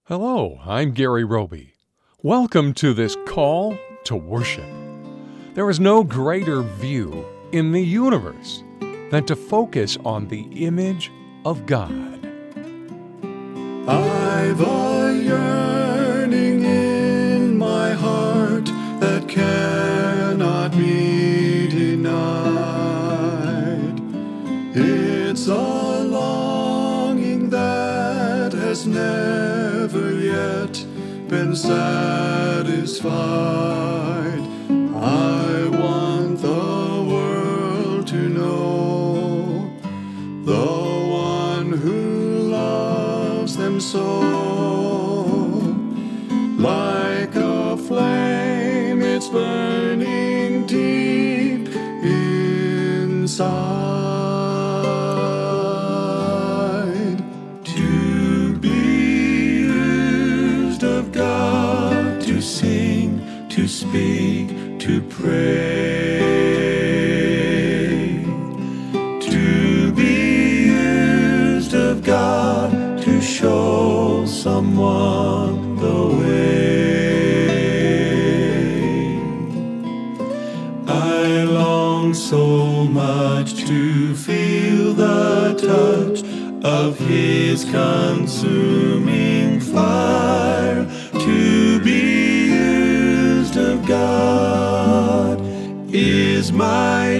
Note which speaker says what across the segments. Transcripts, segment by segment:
Speaker 1: Hello, I'm Gary Roby. Welcome to this call to worship. There is no greater view in the universe than to focus on the image of God.
Speaker 2: I've a yearning in my heart that cannot be denied. It's a longing that has never yet been satisfied. I want the world to know the one who loves them so. Like a flame, it's burning deep inside. To be used of God, to sing, to speak, to pray. To be used of God, to show someone the way. I long so much to feel the touch of His consuming fire. To be used of God is my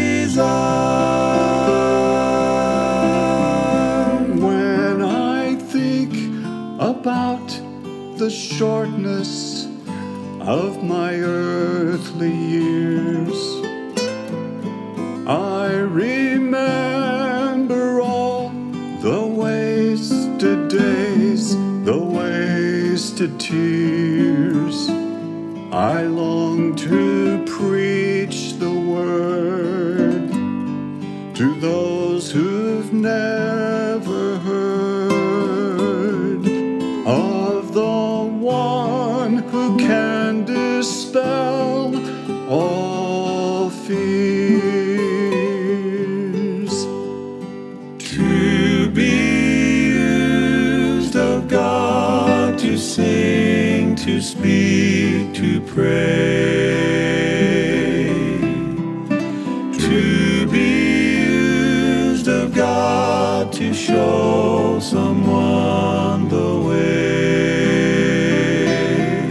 Speaker 2: desire. When I think about the shortness of my earthly years, I remember all the wasted days, the wasted tears. I long to preach the word to those who've never heard of the one who can dispel all fears. To be used of God, to sing, to speak, to pray. To be used of God, to show someone the way.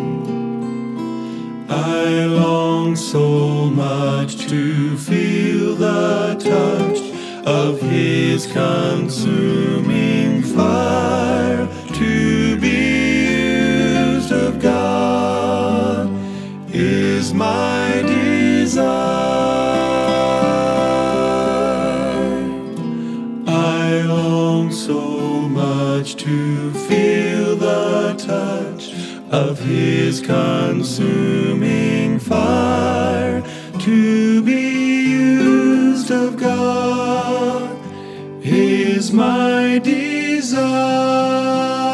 Speaker 2: I long so much to feel the touch of His consuming fire. To be used of God is my desire. I long so much to feel the touch of His consuming fire. To be used of God is my desire.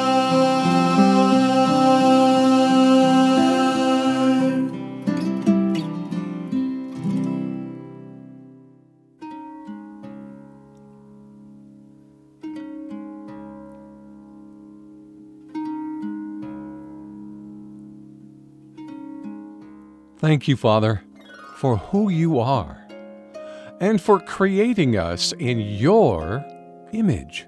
Speaker 1: Thank you, Father, for who you are and for creating us in your image.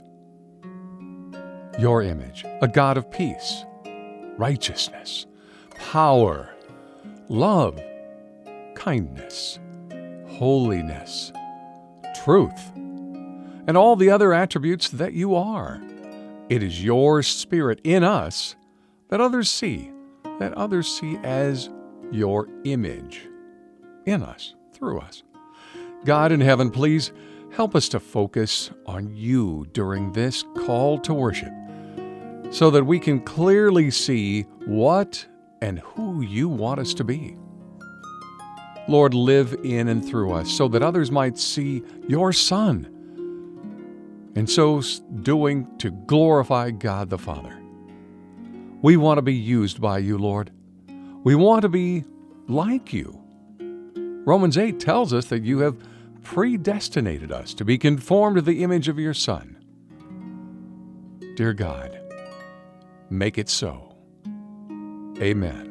Speaker 1: Your image, a God of peace, righteousness, power, love, kindness, holiness, truth, and all the other attributes that you are. It is your Spirit in us that others see as your image in us, through us. God in heaven, please help us to focus on you during this call to worship so that we can clearly see what and who you want us to be. Lord, live in and through us so that others might see your Son, and so doing to glorify God the Father. We want to be used by you, Lord. We want to be like you. Romans 8 tells us that you have predestinated us to be conformed to the image of your Son. Dear God, make it so. Amen.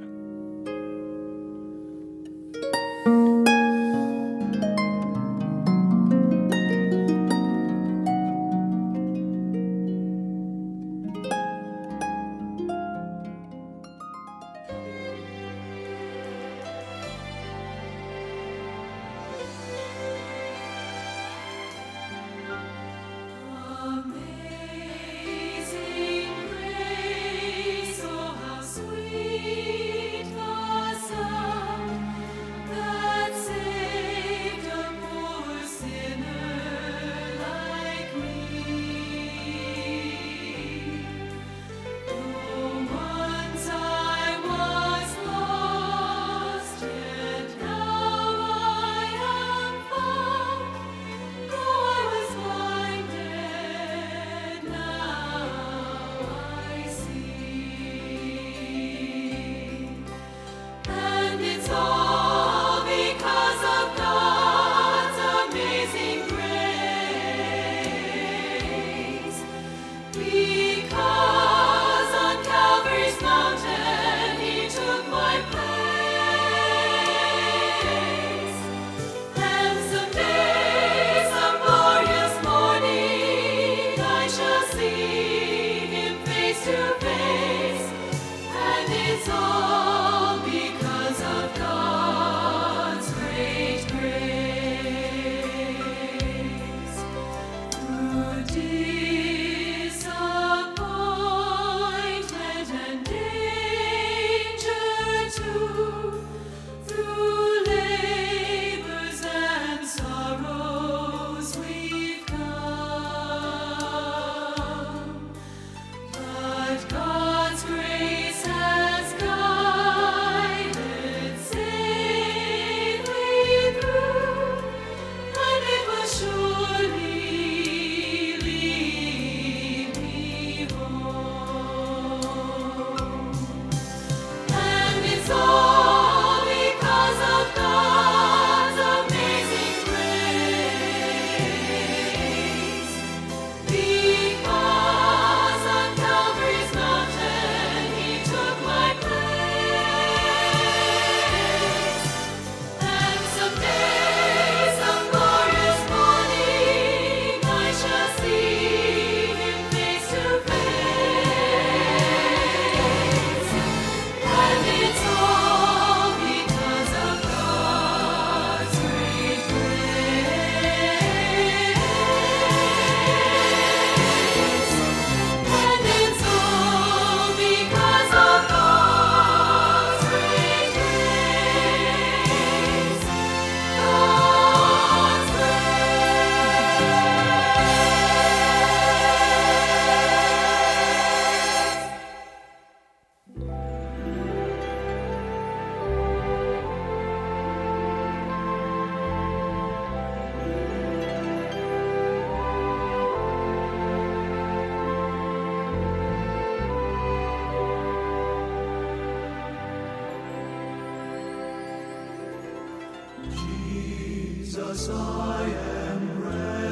Speaker 2: Jesus, I am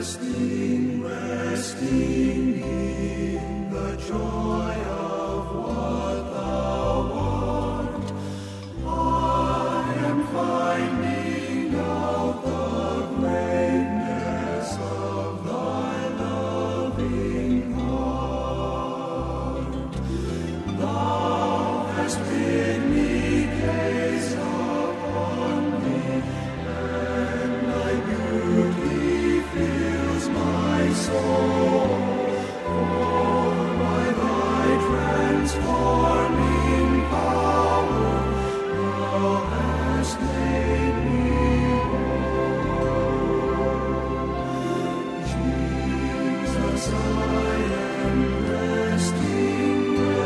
Speaker 2: resting in the joy of what thou art. I am finding out the greatness of thy loving heart. Thou hast bid me gaze upon thee, and thy beauty fills my soul. For by thy transforming power thou hast made me whole. Jesus, I am resting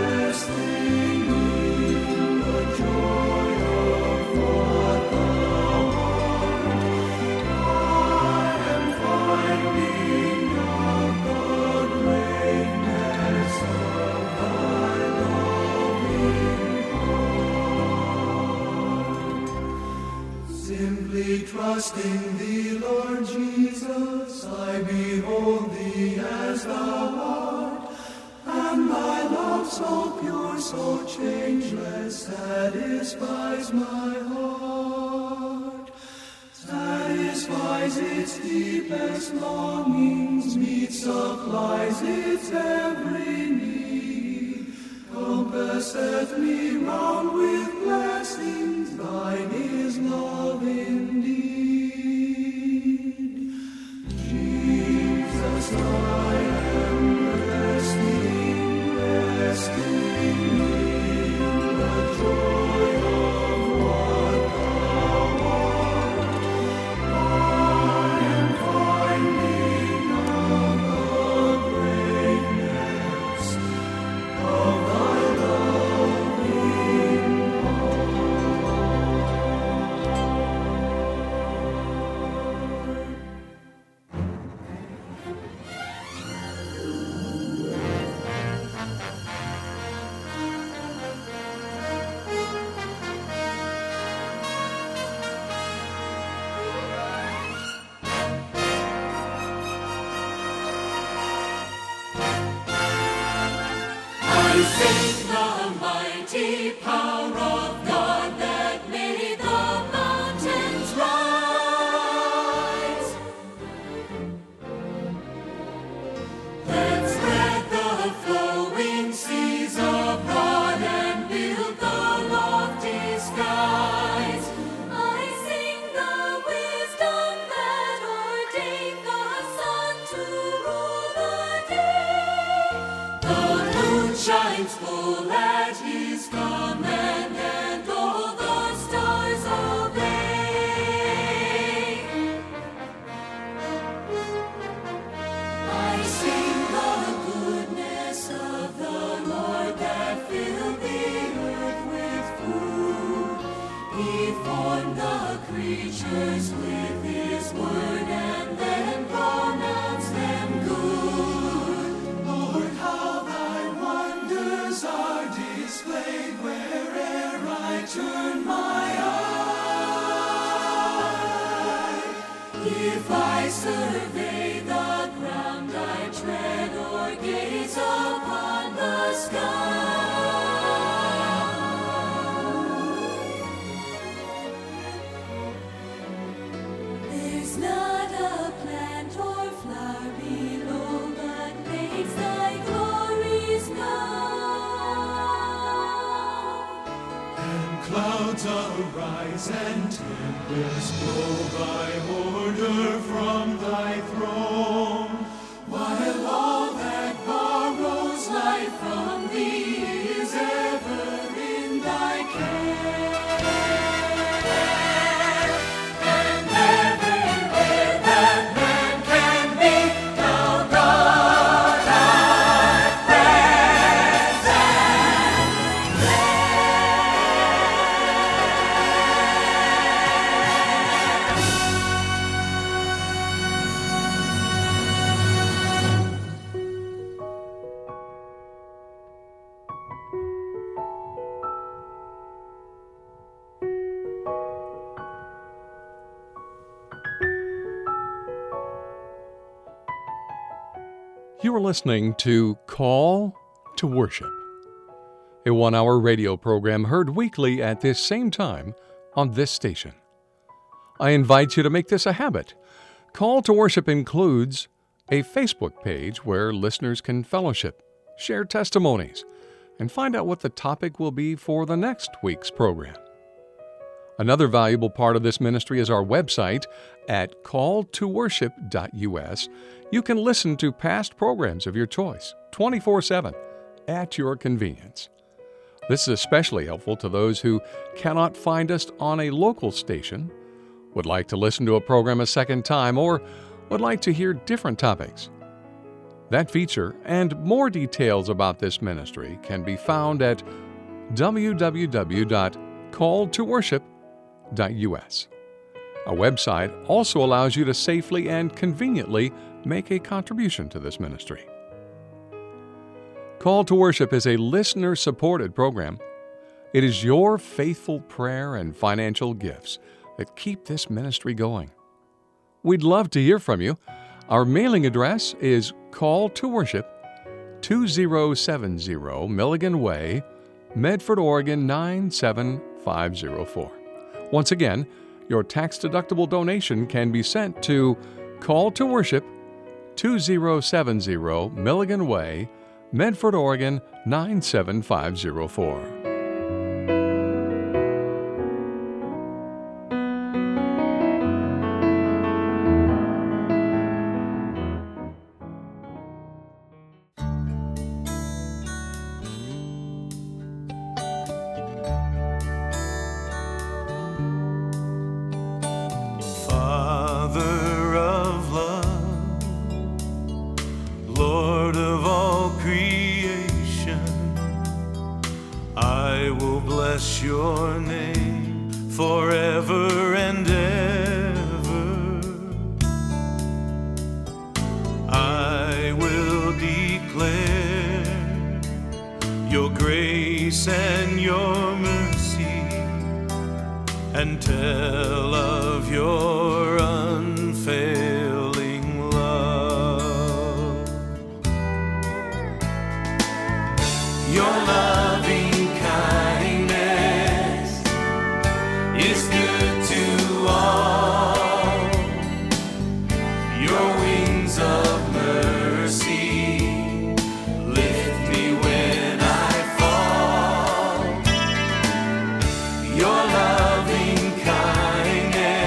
Speaker 2: in the joy of what thou art. I am finding out the greatness of thy loving heart. Simply trusting thee, Lord Jesus, I behold thee as thou art, and thy love so pure, so changeless, satisfies my heart, satisfies its deepest longings, meets, supplies its every need, compasseth me round with blessings, thine is love indeed. Jesus, I am resting, resting in the joy of what thou art. I am finding out the greatness of thy loving
Speaker 3: I sing the mighty power of God that made the mountains rise, that spread the flowing seas abroad and built the lofty skies. I sing the wisdom that ordained the sun to rule the day. The moon shines full at his command, and all the stars obey. I sing the goodness of the Lord that filled the earth with food. He formed the creatures with his word and then pronounced them good.
Speaker 2: Lord, how thy wonders are displayed where'er I turn my eye.
Speaker 3: If I survey the ground I tread or gaze upon the sky, there's not a plant or flower below but makes thy glories known.
Speaker 2: And clouds arise and tempests blow by order from thy throne,
Speaker 3: While all that borrows life from thee is ever in thy care. And everywhere that man can be, thou God art
Speaker 1: You are listening to Call to Worship, a 1-hour radio program heard weekly at this same time on this station. I invite you to make this a habit. Call to Worship includes a Facebook page where listeners can fellowship, share testimonies, and find out what the topic will be for the next week's program. Another valuable part of this ministry is our website at calltoworship.us. You can listen to past programs of your choice 24/7 at your convenience. This is especially helpful to those who cannot find us on a local station, would like to listen to a program a second time, or would like to hear different topics. That feature and more details about this ministry can be found at www.calltoworship.us. Our website also allows you to safely and conveniently make a contribution to this ministry. Call to Worship is a listener-supported program. It is your faithful prayer and financial gifts that keep this ministry going. We'd love to hear from you. Our mailing address is Call to Worship, 2070 Milligan Way, Medford, Oregon 97504. Once again, your tax-deductible donation can be sent to Call to Worship, 2070 Milligan Way, Medford, Oregon 97504.
Speaker 2: Father of love, Lord of all creation, I will bless your name forever and ever. I will declare your grace and your mercy, and tell of your unfailing love. Your loving kindness is good to all. Your wings of mercy lift me when I fall. Your loving kindness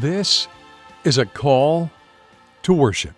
Speaker 1: This is a call to worship.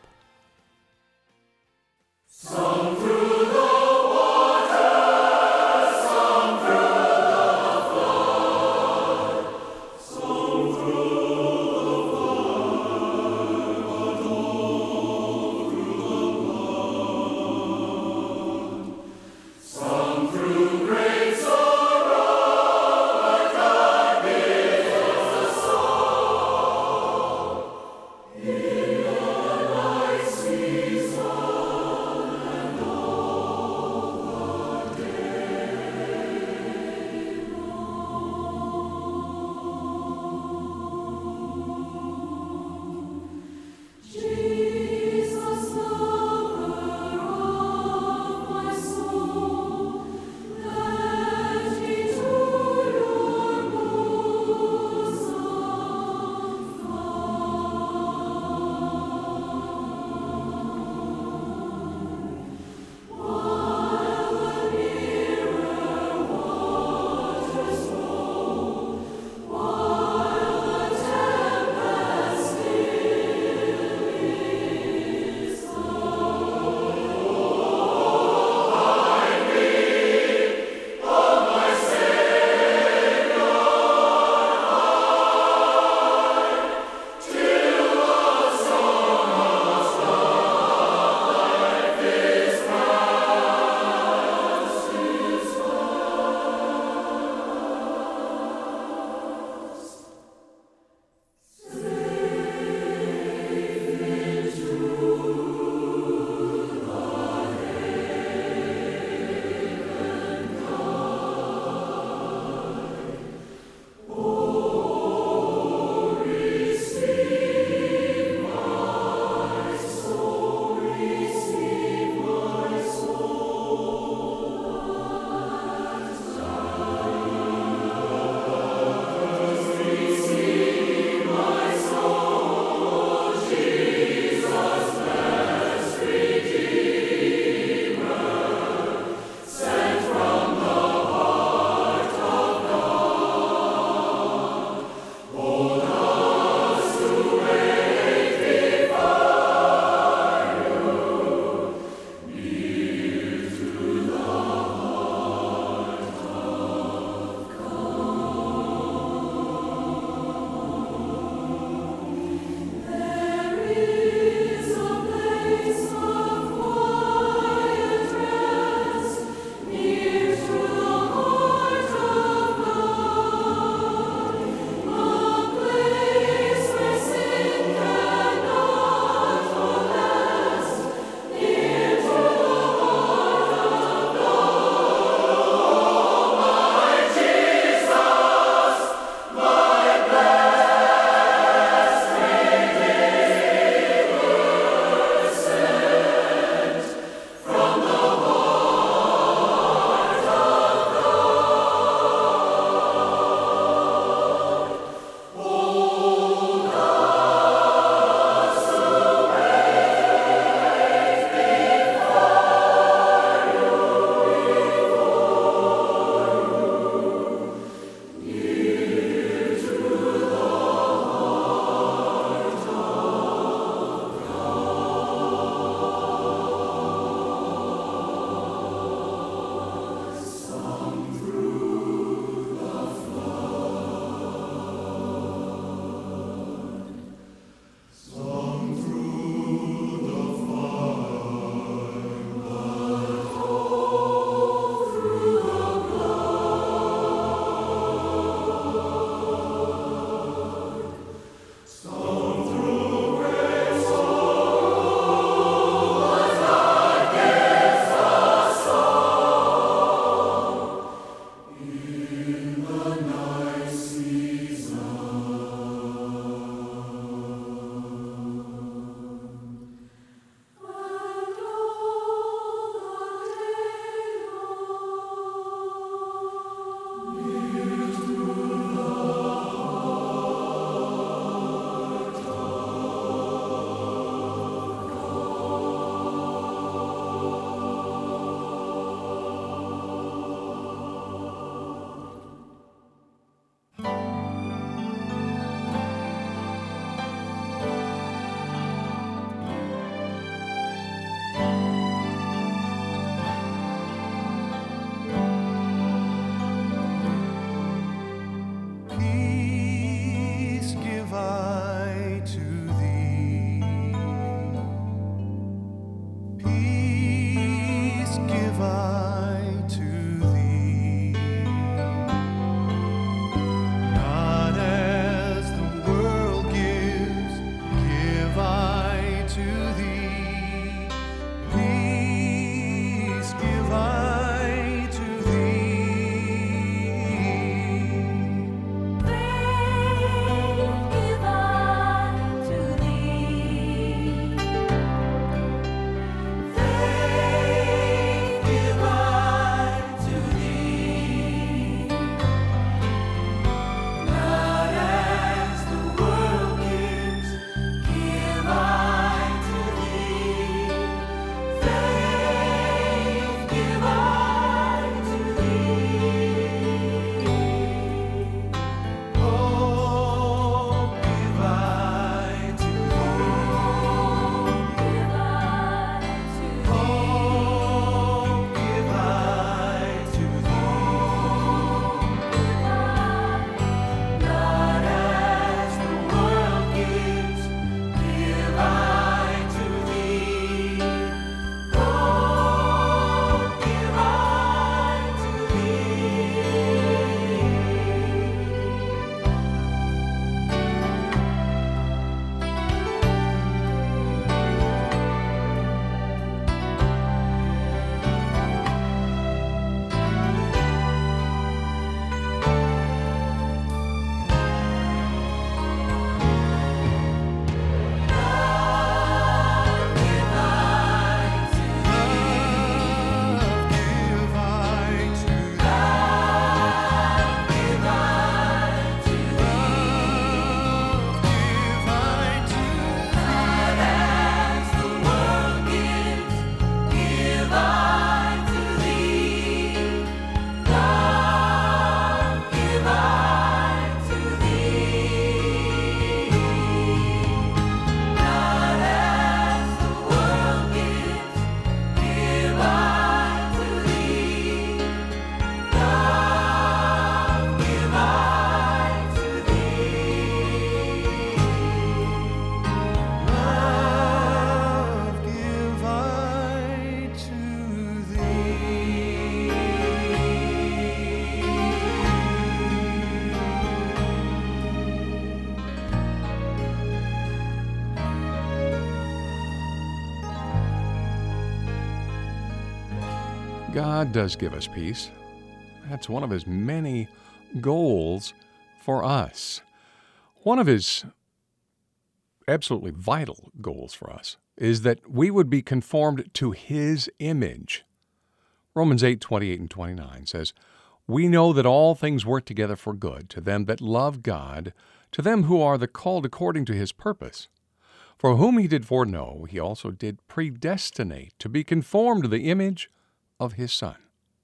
Speaker 1: God does give us peace. That's one of His many goals for us. One of His absolutely vital goals for us is that we would be conformed to His image. Romans 8:28 and 29 says, "We know that all things work together for good to them that love God, to them who are the called according to His purpose. For whom He did foreknow, He also did predestinate to be conformed to the image of His Son."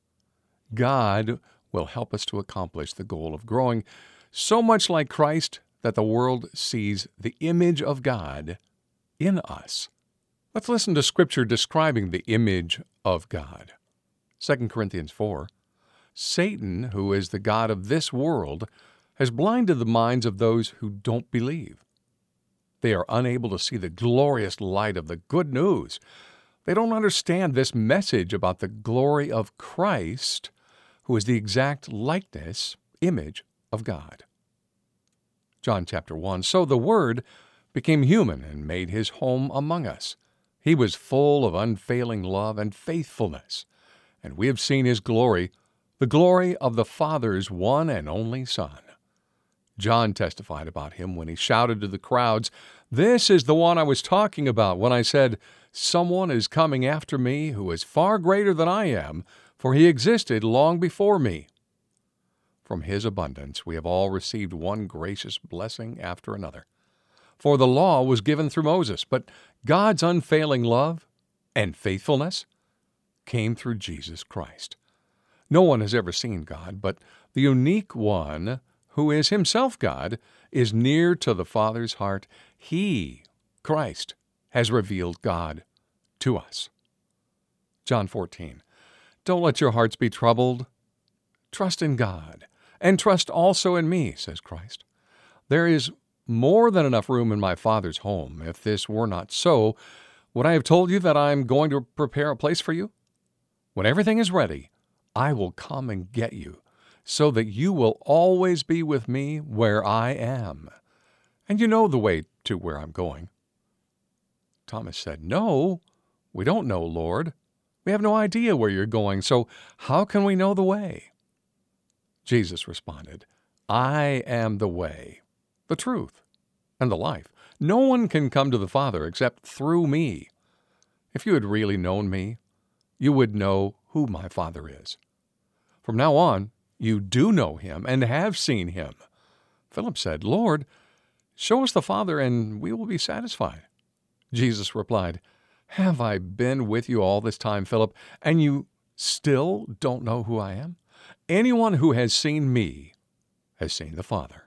Speaker 1: God will help us to accomplish the goal of growing so much like Christ that the world sees the image of God in us. Let's listen to Scripture describing the image of God. 2 Corinthians 4, "Satan, who is the god of this world, has blinded the minds of those who don't believe. They are unable to see the glorious light of the good news. They don't understand this message about the glory of Christ, who is the exact likeness, image of God." John chapter 1, "So the Word became human and made His home among us. He was full of unfailing love and faithfulness, and we have seen His glory, the glory of the Father's one and only Son." John testified about Him when he shouted to the crowds, "This is the one I was talking about when I said, 'Someone is coming after me who is far greater than I am, for He existed long before me.'" From His abundance we have all received one gracious blessing after another. For the law was given through Moses, but God's unfailing love and faithfulness came through Jesus Christ. No one has ever seen God, but the unique one, who is Himself God, is near to the Father's heart. He, Christ, has revealed God to us. John 14, "Don't let your hearts be troubled. Trust in God, and trust also in me," says Christ. "There is more than enough room in my Father's home. If this were not so, would I have told you that I am going to prepare a place for you? When everything is ready, I will come and get you, so that you will always be with me where I am. And you know the way to where I'm going." Thomas said, "No, we don't know, Lord. We have no idea where you're going, so how can we know the way?" Jesus responded, "I am the way, the truth, and the life. No one can come to the Father except through me. If you had really known me, you would know who my Father is. From now on, you do know Him and have seen Him." Philip said, "Lord, show us the Father, and we will be satisfied." Jesus replied, "Have I been with you all this time, Philip, and you still don't know who I am? Anyone who has seen me has seen the Father."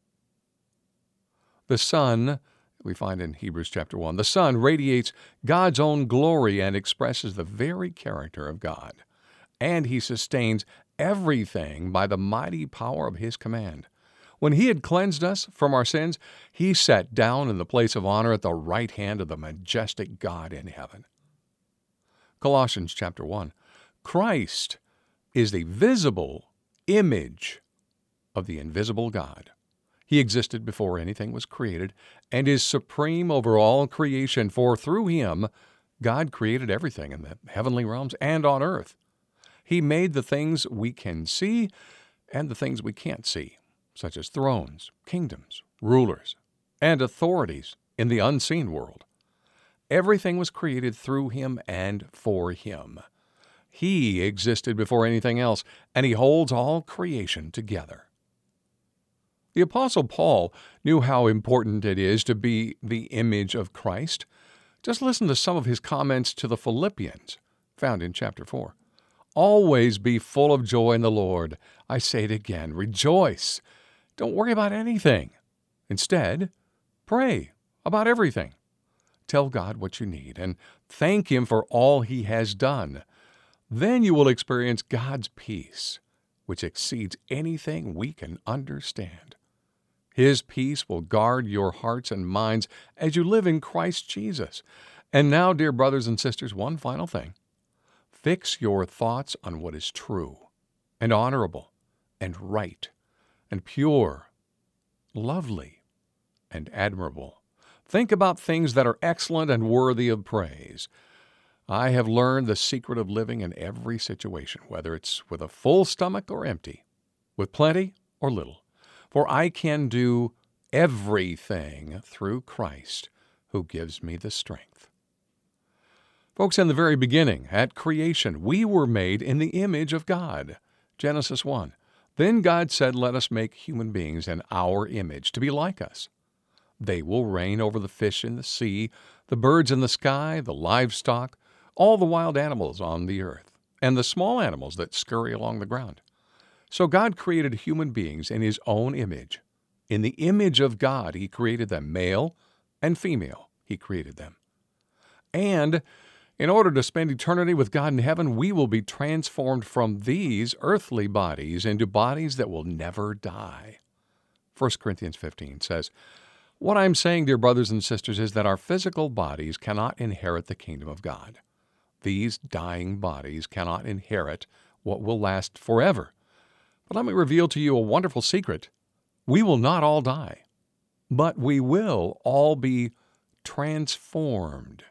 Speaker 1: The Son, we find in Hebrews chapter 1, the Son radiates God's own glory and expresses the very character of God. And He sustains everything by the mighty power of His command. When He had cleansed us from our sins, He sat down in the place of honor at the right hand of the majestic God in heaven. Colossians chapter 1, Christ is the visible image of the invisible God. He existed before anything was created and is supreme over all creation, for through Him God created everything in the heavenly realms and on earth. He made the things we can see and the things we can't see, such as thrones, kingdoms, rulers, and authorities in the unseen world. Everything was created through Him and for Him. He existed before anything else, and He holds all creation together. The Apostle Paul knew how important it is to be the image of Christ. Just listen to some of his comments to the Philippians, found in chapter 4. "Always be full of joy in the Lord. I say it again, rejoice. Don't worry about anything. Instead, pray about everything. Tell God what you need and thank Him for all He has done. Then you will experience God's peace, which exceeds anything we can understand. His peace will guard your hearts and minds as you live in Christ Jesus." And now, dear brothers and sisters, one final thing. Fix your thoughts on what is true and honorable and right and pure, lovely and admirable. Think about things that are excellent and worthy of praise. I have learned the secret of living in every situation, whether it's with a full stomach or empty, with plenty or little. For I can do everything through Christ who gives me the strength. Folks, in the very beginning, at creation, we were made in the image of God. Genesis 1. Then God said, "Let us make human beings in our image, to be like us. They will reign over the fish in the sea, the birds in the sky, the livestock, all the wild animals on the earth, and the small animals that scurry along the ground." So God created human beings in His own image. In the image of God, He created them, male and female. He created them. And in order to spend eternity with God in heaven, we will be transformed from these earthly bodies into bodies that will never die. 1 Corinthians 15 says, "What I'm saying, dear brothers and sisters, is that our physical bodies cannot inherit the kingdom of God. These dying bodies cannot inherit what will last forever. But let me reveal to you a wonderful secret. We will not all die, but we will all be transformed."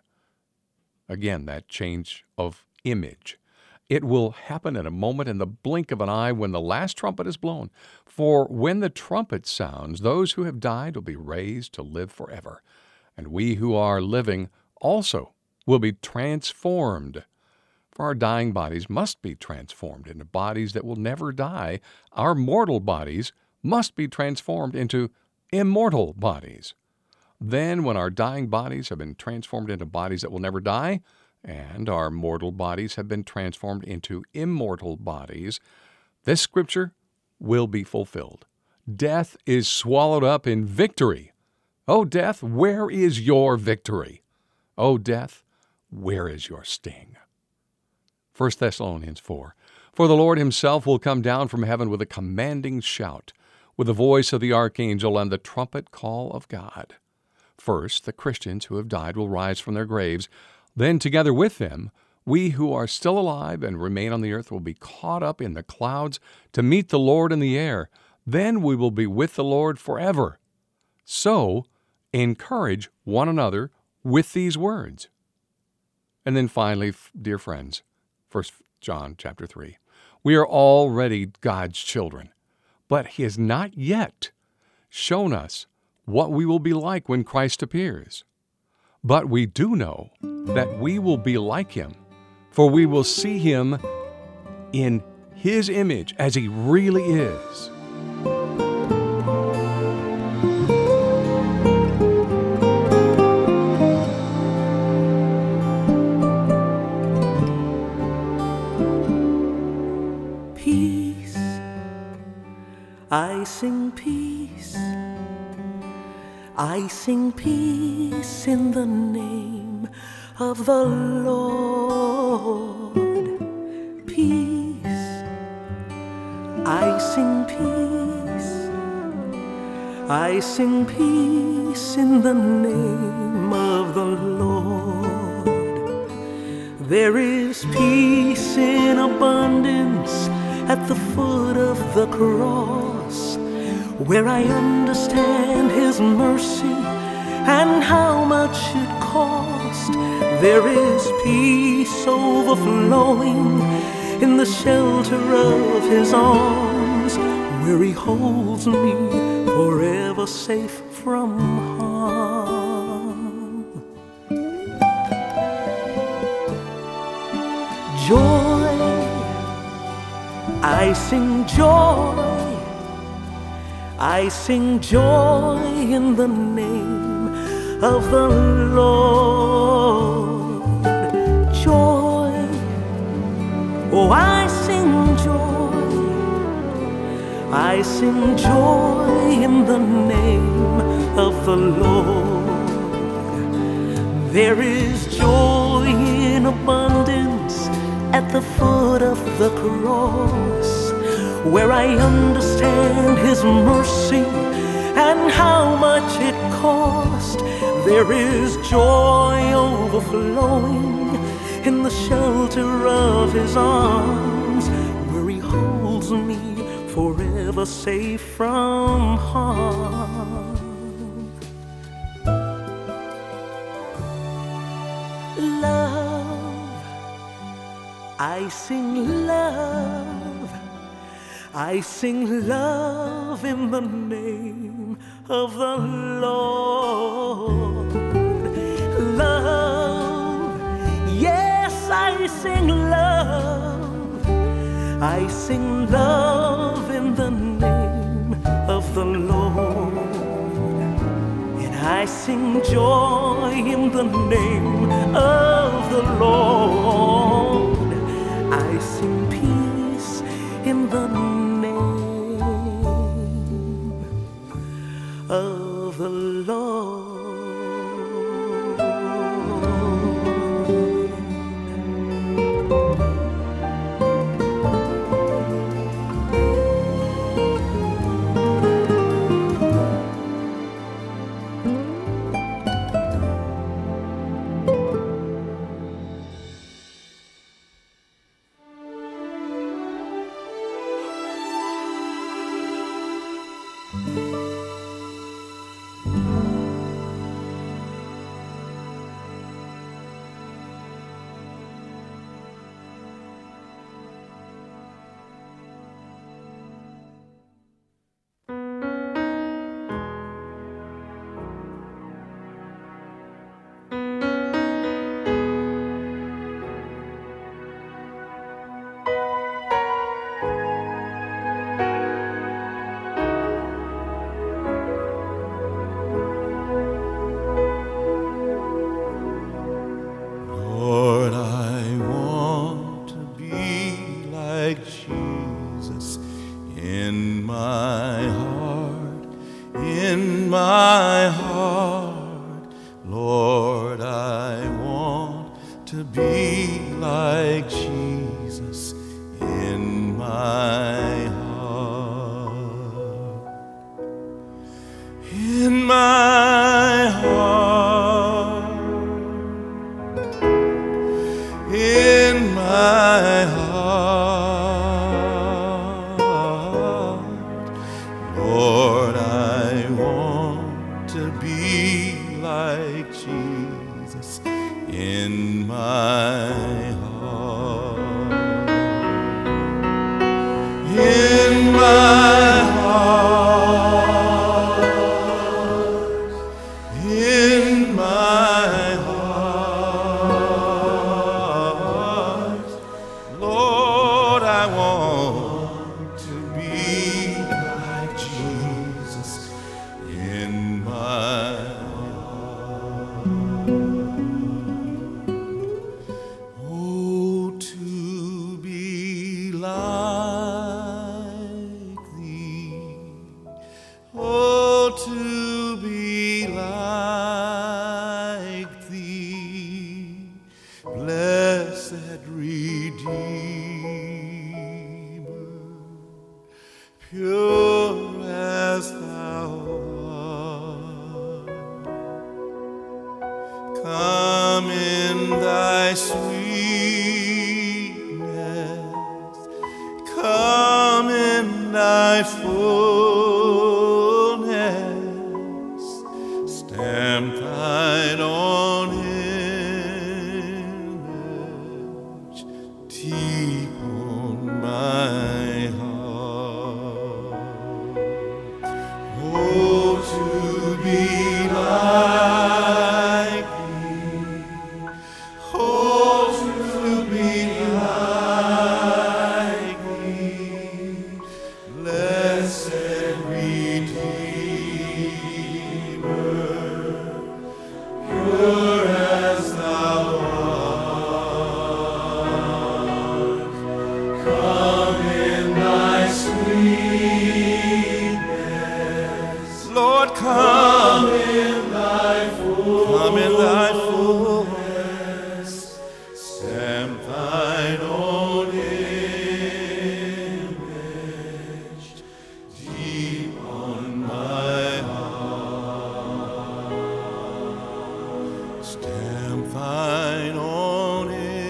Speaker 1: Again, that change of image. It will happen in a moment, in the blink of an eye, when the last trumpet is blown. For when the trumpet sounds, those who have died will be raised to live forever, and we who are living also will be transformed. For our dying bodies must be transformed into bodies that will never die. Our mortal bodies must be transformed into immortal bodies. Then, when our dying bodies have been transformed into bodies that will never die, and our mortal bodies have been transformed into immortal bodies, this scripture will be fulfilled. Death is swallowed up in victory. O death, where is your victory? O death, where is your sting? 1 Thessalonians 4. For the Lord Himself will come down from heaven with a commanding shout, with the voice of the archangel and the trumpet call of God. First, the Christians who have died will rise from their graves. Then, together with them, we who are still alive and remain on the earth will be caught up in the clouds to meet the Lord in the air. Then we will be with the Lord forever. So, encourage one another with these words. And then finally, dear friends, 1 John chapter 3. We are already God's children, but He has not yet shown us what we will be like when Christ appears. But we do know that we will be like Him, for we will see Him in His image as He really is.
Speaker 4: Peace, I sing peace. I sing peace in the name of the Lord. Peace, I sing peace. I sing peace in the name of the Lord. There is peace in abundance at the foot of the cross, where I understand His mercy and how much it cost. There is peace overflowing in the shelter of His arms, where He holds me forever safe from harm. Joy, I sing joy. I sing joy in the name of the Lord. Joy, oh, I sing joy. I sing joy in the name of the Lord. There is joy in abundance at the foot of the cross, where I understand His mercy and how much it cost. There is joy overflowing in the shelter of His arms, where He holds me forever safe from harm. Love, sing love, I sing love in the name of the Lord. Love, yes, I sing love, I sing love in the name of the Lord. And I sing joy in the name of the Lord. I sing peace in the name of the Lord.
Speaker 2: Lord, I want to be like Jesus in my heart, in my heart. Lord, I want to be like Jesus in my heart, in my heart, in my heart. Lord, I want to be like Jesus in my heart, in my heart, in my heart. Lord, I want to be like Jesus in my heart. Oh, to be like thee. Oh, to be like thee, blessed Redeemer, pure as thou art. Come in thy sweetness, come in thy fullness, stamp thine own image deep on my heart. Oh, to be like thee. Oh, to be like thee, blessed Redeemer, pure as thou art. Come in thy sweetness, Lord, come in thy fullness, stamp thine own image deep on my heart. Stamp thine own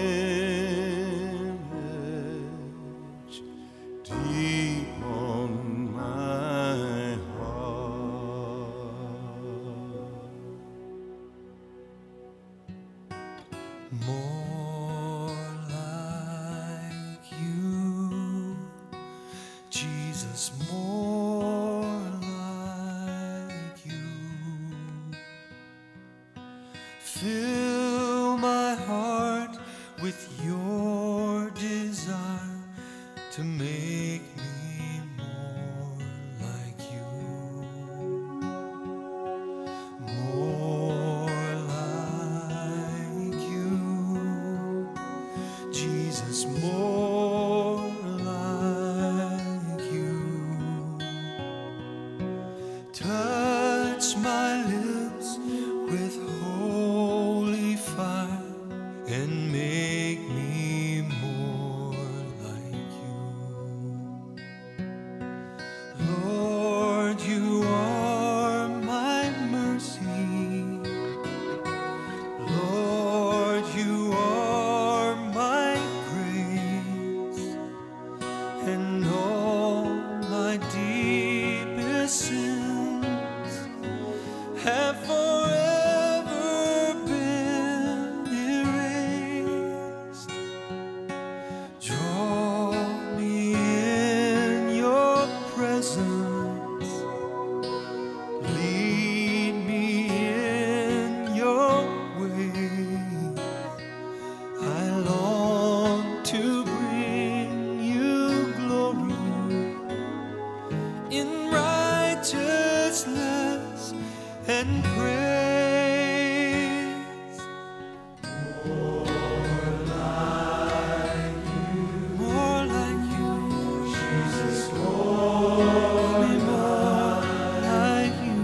Speaker 2: image deep on my heart. Jesus, more like you. Fill my heart with your desire to make me more like you. More like you. Jesus, more like you. Touch my lips with holy fire and make me more like you. Lord, you are my mercy. Lord, you are my grace, and all my deepest sins have forever been erased. Draw me in your presence, lead me in your ways. I long to bring you glory in righteousness and praise. More like you, Jesus. More like you.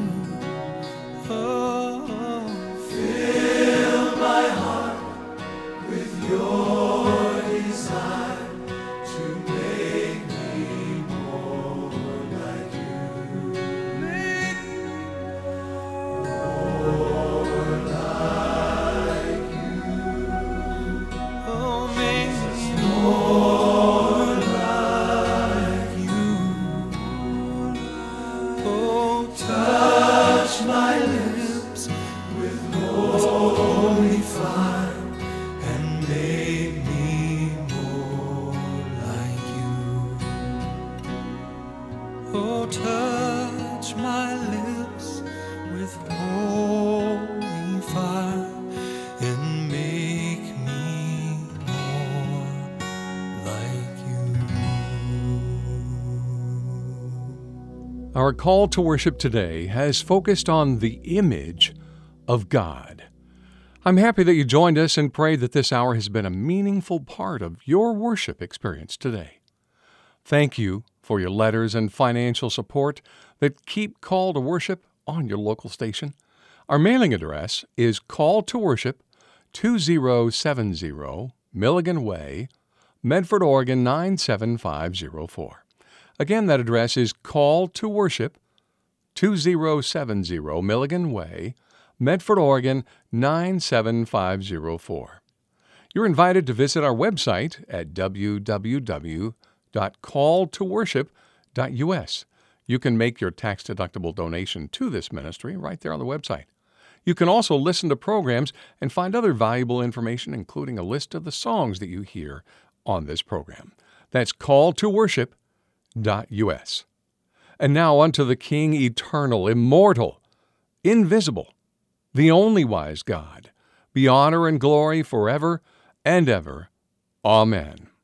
Speaker 2: Oh, fill my heart with your desire to make me more like you. Make me more like you. Oh, make me more like you. Oh, touch my lips with holy fire and make me more like you. Oh, touch my lips with holy fire and make me more like you.
Speaker 1: Our call to worship today has focused on the image of God. I'm happy that you joined us and pray that this hour has been a meaningful part of your worship experience today. Thank you for your letters and financial support that keep Call to Worship on your local station. Our mailing address is Call to Worship, 2070 Milligan Way, Medford, Oregon 97504. Again, that address is Call to Worship, 2070 Milligan Way, Medford, Oregon 97504. You're invited to visit our website at www.calltoworship.us. You can make your tax-deductible donation to this ministry right there on the website. You can also listen to programs and find other valuable information, including a list of the songs that you hear on this program. That's calltoworship.us. And now unto the King, eternal, immortal, invisible, the only wise God, be honor and glory forever and ever. Amen.